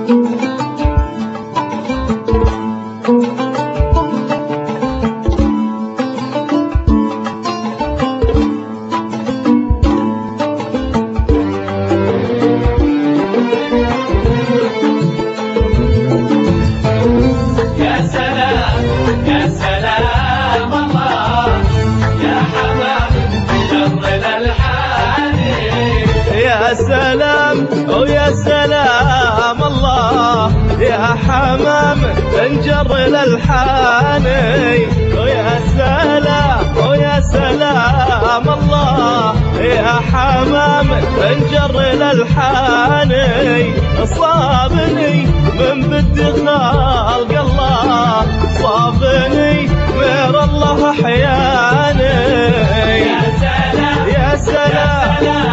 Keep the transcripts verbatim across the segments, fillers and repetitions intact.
يا سلام ويا سلام الله يا حمام انجر الالحاني. ويا سلام ويا سلام الله يا حمام انجر الالحاني. صابني من بدي خلق الله، صابني غير الله احياني. يا سلام يا سلام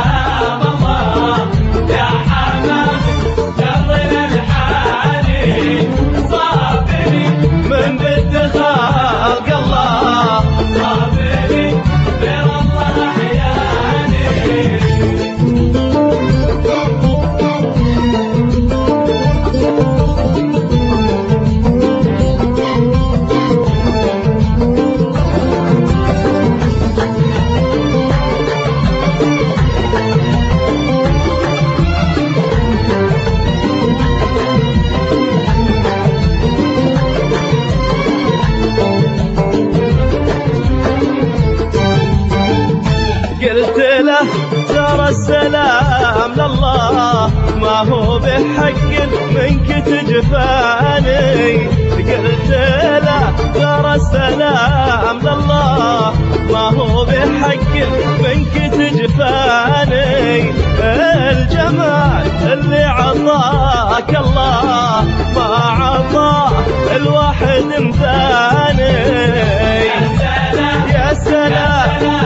قلت له ترى السلام لله ما هو بحق منك تجفاني. قلت له ترى السلام لله ما هو بحق منك تجفاني. الجمال اللي عطاك الله ما عطاه الواحد مثاني. يا سلام يا سلام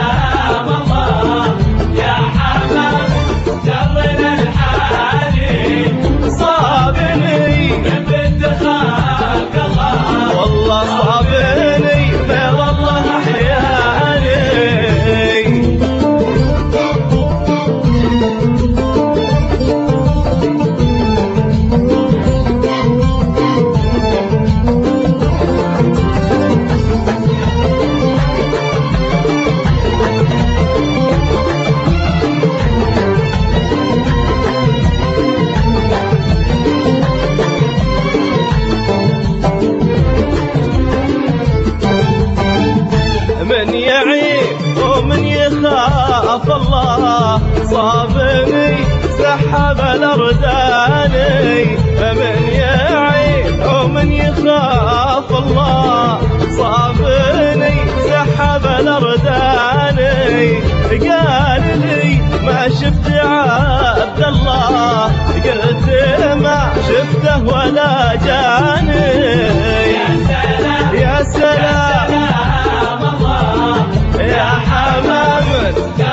والله صابني غير الله احياني. من يعيب ومن يخاف الله صابني سحب الأرداني. من يعيب ومن يخاف الله صابني سحب الأرداني. قال لي ما شفت عبد الله، قلت ما شفته ولا جاني. يا سلام يا سلام يا يا حمام